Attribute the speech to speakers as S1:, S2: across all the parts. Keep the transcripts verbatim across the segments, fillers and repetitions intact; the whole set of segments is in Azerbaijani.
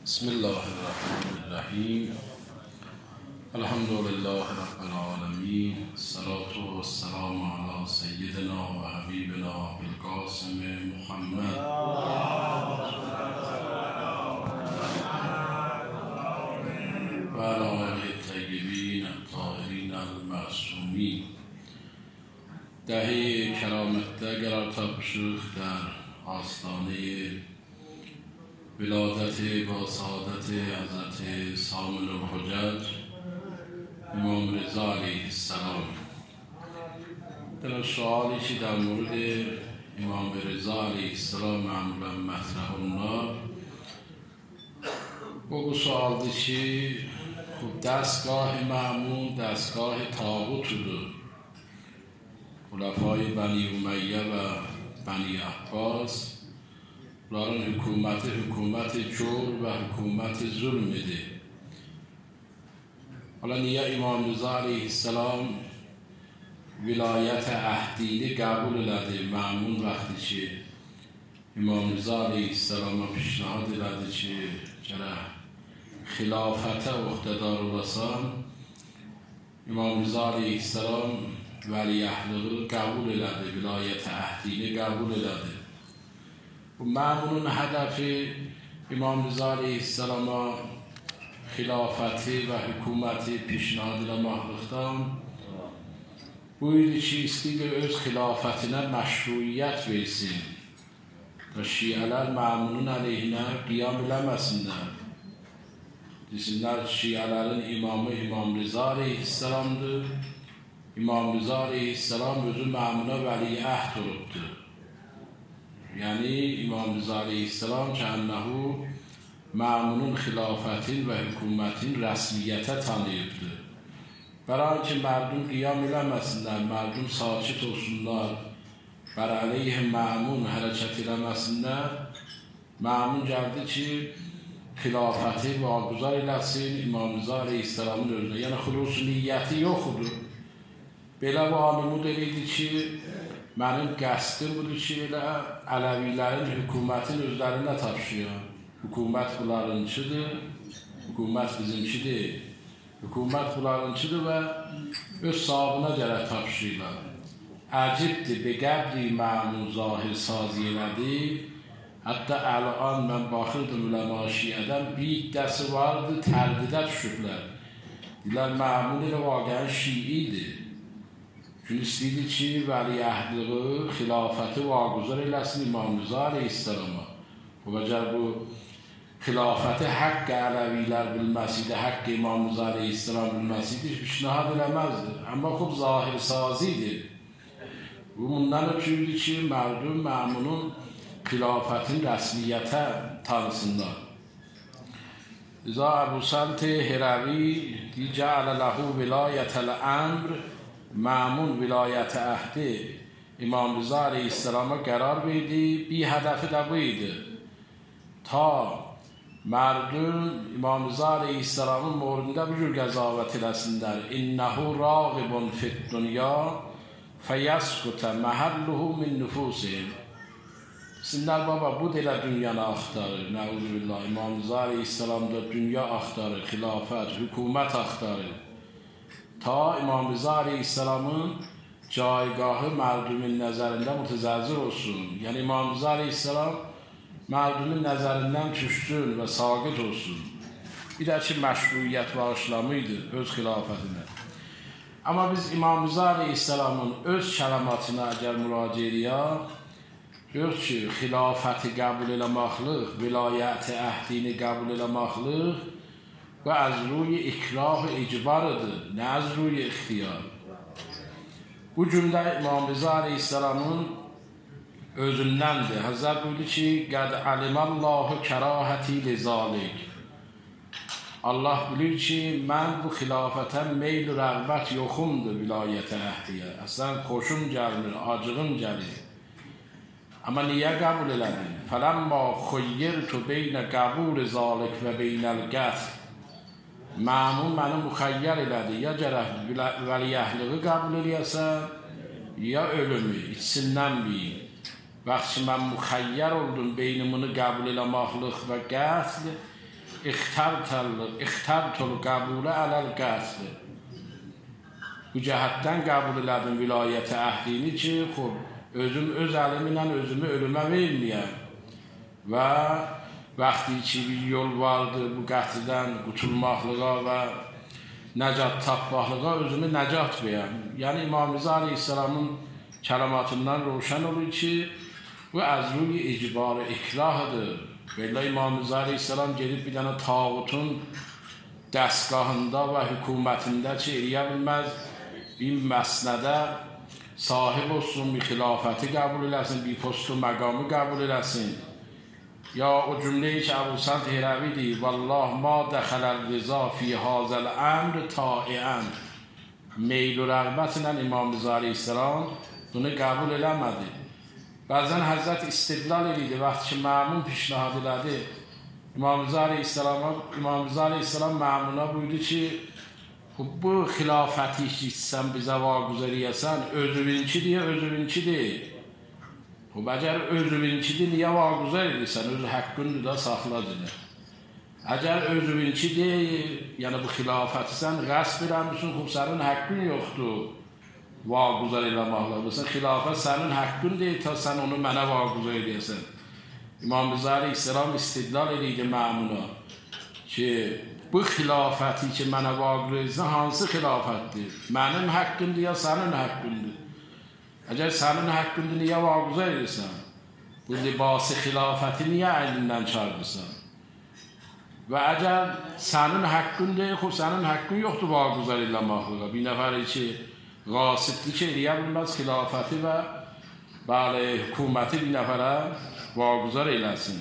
S1: بسم الله الرحمن الرحیم. الحمد لله رب العالمین. الصلاة والسلام علی سیدنا و حبیبنا بالقاسم محمد و علی آله الطیبین الطاهرین المعصومین. دهه کرامت گرارتا بشوخ در آستانه ولادت با سعادت حضرت سامن الحجج امام رضا علیه السلام. در سوالی که در مورد امام رضا علیه السلام معمولا مطرح النار بگو سوال دی که خب دستگاه مأمون دستگاه طاغوت بود. خلفای بنی امیه و بنی عباس رارن حکومت حکومت جور و حکومت ظلم ده. حالا نیه امام رضا علیه السلام ولایت عهدینه قبول لده. مأمون وقتی که امام رضا علیه السلام پیشنهاد لده که چرا خلافت و اقتدار و رسان، امام رضا علیه السلام ولی اهل قبول لده، ولایت عهدینه قبول لده. و معمولون هدف امام رضا علیه السلام خلافتی و حکومت پیشنهاد را محرختان بویدی چیستی به از خلافتنا مشروعیت بیسین و شیعلال معمولون علیهنا قیام لمسندن دیسندر شیعلال امام امام رضا علیه السلام ده. امام رضا علیه السلام بزن معمولا ولی عهد ربده، یعنی امام رضا علیه السلام که انهو معمولون خلافتین و حکومتین رسمیت تانیبده. برای که مردم قیام لمسندن، مردم ساچت اصولنار بر علیه معمون حرکتی لمسندن، معمون جرده که خلافتی و آگذاری لسین امام رضا علیه السلام نرده، یعنی خلوص نیتی یا خودو بلا و آنمو دلیدی که منم قصدم بودی که علویlerin hükümetin özlerine tapşıyor. Hükümet bunların çıdı, hükümet bizim çıdı. Hükümet bunların çıdı ve öz sahibine göre tapşıyorlar. Acibdi be qadri ma'mun zahir saziyeledi. Hatta الان ben bakırdım ulema şiadan bir iddiası vardı, terdide düşübler. Diler ma'mun ile vaqian şiiydi. چون استیدی چی ولی اهدقه خلافت واگذار لسن امام رضا علیه السلام و بجر بو خلافت حق علویler بالمسجد حق امام رضا علیه السلام بالمسجدش پیشنهاد لمزده، اما خب ظاهر سازیده و موندن ötürüydü ki merdum مأمونون خلافتین رسمیت tanısınlar. ازا ابو سلط هروی دی جعل له ولایت الامر، معمون ولایت عهده امام رضا علیه السلام قرار بیدی بی هدف دبویده تا مردم امام رضا علیه السلام موردنده بجور قضاوت لسندر انه راغب فی الدنیا فیسکت محله من نفوسهم. سندر بابا bu دل dünyanı aktarır. Ne'udhu billah. امام رضا علیه السلام da dünya aktarır, خلافت حکومت aktarır تا امام رضا علیه السلامın جایگاه مردمین نظرinde متزلزل olsun. Yani امام رضا علیه السلام مردمین nəzərindən düşsün və saqit olsun. Bir də ki məşruiyyət bağışlamıydı öz xilafətinə. Amma biz imam Rıza علیه السلامın öz kəlamatına əgər müraciə edək, görür ki xilafəti qəbul eləməklik, vilayət əhdini qəbul eləməklik و از روی اکراه و اجبارdır، نه از روی اختیار. Bu cümle İmam Rıza Aleyhisselam'ın özündendir. Hazret buyurdu ki قَدْ عَلِمَ اللّٰهُ كَرَاهَتِي لِذَٰلِكَ. Allah bilir ki ben bu xilafətə meyl rəğbət yoxumdur vilayətə əhdiyə. Əslən xoşum gəlmir, acığım gəlir. Amma niyə qəbul elədim? فَلَمَّا خُيِّرْتُ بَيْنَ قَبُولِ ذَٰلِكَ وَبَيْنَ الْقَتْلِ. معمون منو مخیر elədi, ya gərək vəliyəhliği qəbul eləyəsən, ya ölümü, içsindən bir. Vaxt ki mən müxəyyər oldum beynimini qəbul eləməklik və qətl, اخترتل qəbul ələl qəsd. Bu cəhətdən qəbul elədim vilayət əhdini ki, özüm öz əlimlə özümü ölümə verməyəm. Və vaxtı ki, bir yol vardı bu qətidən qutulmaqlığa və nəcat tapmaqlığa özümü nəcat verəm. Yəni İmam Rza Aleyhisselamın kəlamatından roşan olur ki, bu az ruy icbar-ı ikrahıdır. Belə İmam Rza Aleyhisselam gedib bir dənə tağutun dəstgahında və hökumətində ki, eləyə bilməz, bir məsnədə sahib olsun, bir xilafəti qəbul eləsin, bir postu məqamı qəbul eləsin. Ya o cümləyi ki, Əbu Səd Hirəvi deyir, Vallah ma dəxələl Rza fi hazəl əmr taiən. Meyl u rəğbətlə İmam Rza Aleyhisselam bunu qəbul eləmədi. Bəzən Həzrət istidlal edirdi, vaxt ki, məmun pişnahad elədi. İmam Rza Aleyhisselam məmuna buyurdu ki, bu xilafəti işləyirsən, bizə vaqüzər eləyəsən, özününkidir, özününkidir. Əgər özününkidir, niyə vaqüzər edirsən? Öz haqqındır da saxladır. Əgər özününkidir, yəni bu xilafəti sən qəsb eləmişsin, xub sənin haqqın yoxdur. Vaqüzər eləməklə. Məsələn, xilafət sənin haqqın deyil, ta sən onu mənə vaqüzər eləyəsən. İmam Rza Aleyhisselam istidlal edirdi məmuna ki, bu xilafəti ki, mənə vaqüzər eləyəsən, hansı xilafətdir? Mənim haqqındır ya sənin haqqındır? Əgər sənin haqqındır, niyə vaqüzər eləyəsən? Bu libası xilafəti niyə əlindən çarpırsan? Və əgər sənin haqqındır, xub sənin haqqın yoxdur vaqüzər eləməklə. Bir nəfər ki, qasiblik eləyə bilməz xilafəti və hökuməti bir nəfərə vaqüzər eləsin.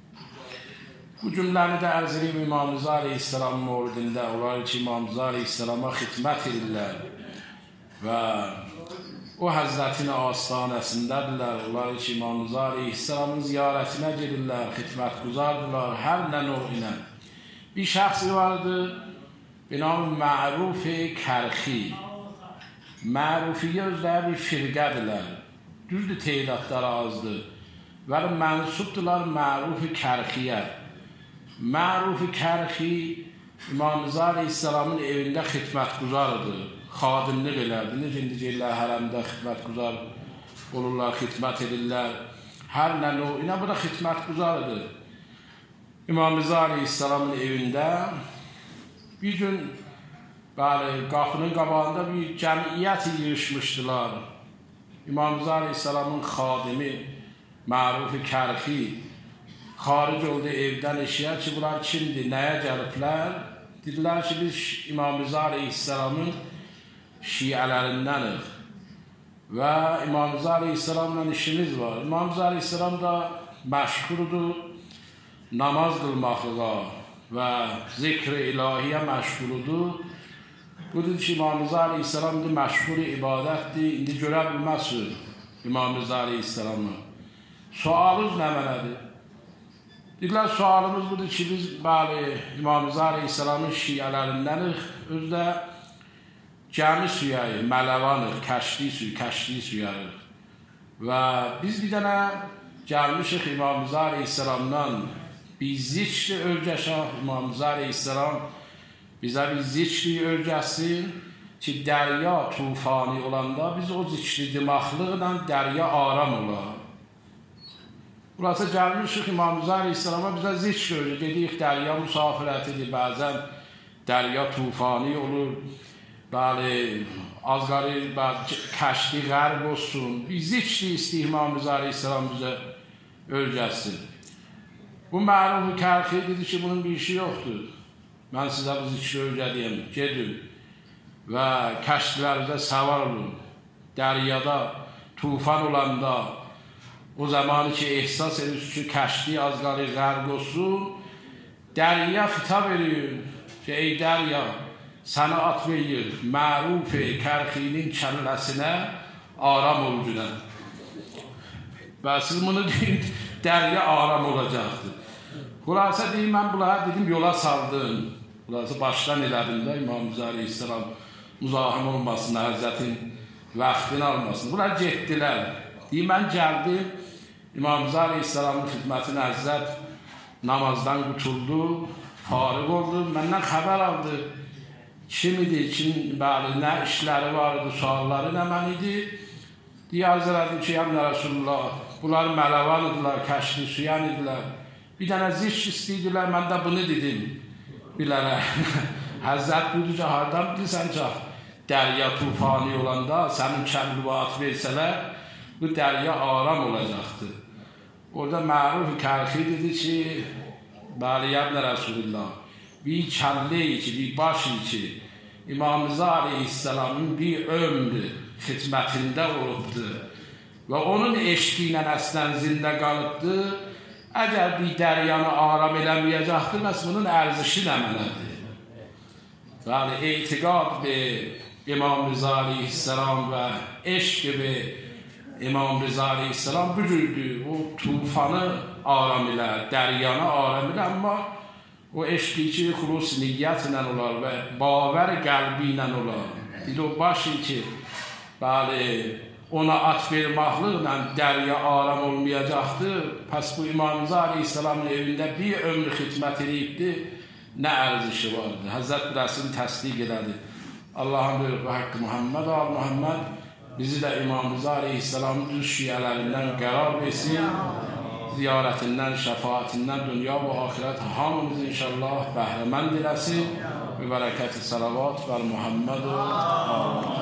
S1: Bu cümləni də ərz edib İmam Rza Aleyhisselamın mövridində olar ki, İmam Rza Aleyhisselama xidmət edirlər və o Həzrətin astanəsindədirlər. Olar ki, İmam Rza Aleyhisselamın ziyarətinə gedirlər, xidmət quzardırlar, hər nə növ ilə. Bir şəxsi vardı, binam Məruf Kərxi. Mərufiyyə özləri bir firqədirlər. Düzdür, teydadları azdır. Və mənsubdurlar Məruf Kərxiyə. Məruf Kərxi İmam Rza Aleyhisselamın evində xidmət quzarıdır. Xadimlik elərdi. Necə indi deyirlər, hərəmdə xidmət quzar olurlar, xidmət edirlər. Hər nə növ ilə bu da xidmət quzarıdır. İmam Rza Aleyhisselamın evində bir gün bəli, qapının qabağında bir cəmiyyət yığışmışdılar. İmam Rza Aleyhisselamın xadimi Məruf Kərxi xaric oldu evdən eşiyə ki, bunlar kimdir, nəyə gəliblər? Dedilər ki, biz İmam Rza Aleyhisselamın şiələrindənik və İmam Rza Aleyhisselamla işimiz var. İmam Rza Aleyhisselam da məşğuldur namaz qılmaqlığa və zikr-i ilahiyə məşğuludur. Budur ki, İmam Rza Aleyhisselam məşğul ibadətdir, indi görə bilməzsiniz İmam Rza Aleyhisselamı. Sualınız nə mənədir? Dedilər, sualımız budur ki, biz bəli, İmam Rza Aleyhisselamın şiələrindənik, özdə gəmi suyayıq, mələvanıq, kəşli suyu, kəşli suyayıq. Və biz bir dənə gəlmişik İmam Rza Aleyhisselamdan bir zikri örgəşək, İmam Rza Aleyhisselam bizə bir zikri örgəsin ki, dərya tufani olanda biz o zikri dimaqlıqla dərya aram olar. Burası gəlmişik İmam Rza Aleyhisselama bizə zikr örgə, dedik dərya müsafirətidir, bəzən dərya tufani olur, bəli, azqarı kəşli qərb olsun, bir zikri istəyir İmam Rza Aleyhisselam bizə örgəsin. Bu Məruf Kərxi dedi ki, bunun bir işi yoxdur. Mən sizə bu zikri örgədiyəm, gedin və kəşkilərinizə səvar olun. Dəryada, tufan olanda, o zamanı ki, ehsas edirsiniz ki, kəşki az qalır qərq olsun, dərya xitab edin ki, ey dərya, sənə at verir, Məruf Kərxinin kəlləsinə aram olcuna. Və siz bunu deyin, dərya aram olacaqdır. Xülasə deyim, mən bunlara dedim, yola saldım. Xülasə başdan elədim də İmam Rza Aleyhisselam müzahim olmasın, Həzrətin vaxtını almasın. Bunlar getdilər. Deyim, mən gəldim, İmam Rza Aleyhisselamın xidmətinə Həzrət namazdan qutuldu Fariq oldu, məndən xəbər aldı. Kim idi, kim, bəli, nə işləri var idi, sualları nə mən idi. Deyə arz elədim ki, ya Rasulullah, bunlar mələvan idilər, kəşli suyan idilər. Bir dənə zikr istəyirdilər, mən də bunu dedim. Bilərək. Həzzət buyurdu ki, hardan bilirsən ki, dərya tufani olanda sənin kəmlüvat versələr, bu dərya aram olacaqdır. Orada məruf kərxi dedi ki, bəli, ya Rasulullah, bir kəllə ki, bir baş ki, İmam Rıza Aleyhisselamın bir ömrü xidmətində olubdur və onun eşqi ilə əslən zində qalıbdır. Əgər bir dəryanı aram eləməyəcəkdir, məhz bunun ərzişi nə mənədir? Yəni, etiqad be İmam Rıza Aleyhisselam və eşq be İmam Rıza Aleyhisselam bücürdür. O tufanı aram elə, dəryanı aram elə, amma o eşqi ki, xulus niyyətlə olar və bavər qəlbi ilə olar. Dil o başı ki, bəli, ona at vermaqlıqla dərya aram olmayacaqdır. Pəs bu İmam Rıza Aleyhisselamın evində bir ömrü xidmət edibdir, nə ərzişi vardır. Həzrət Rəsul təsdiq elədi. Allah'ın buyruq və haqqı Muhammed al Muhammed bizi də İmam Rıza Aleyhisselamın düz şiyələrindən qərar versin. Ziyarətindən, şəfaatindən dünya və axirət hamımız inşallah bəhrəmənd eləsin. Bi bərəkəti salavat və Muhammed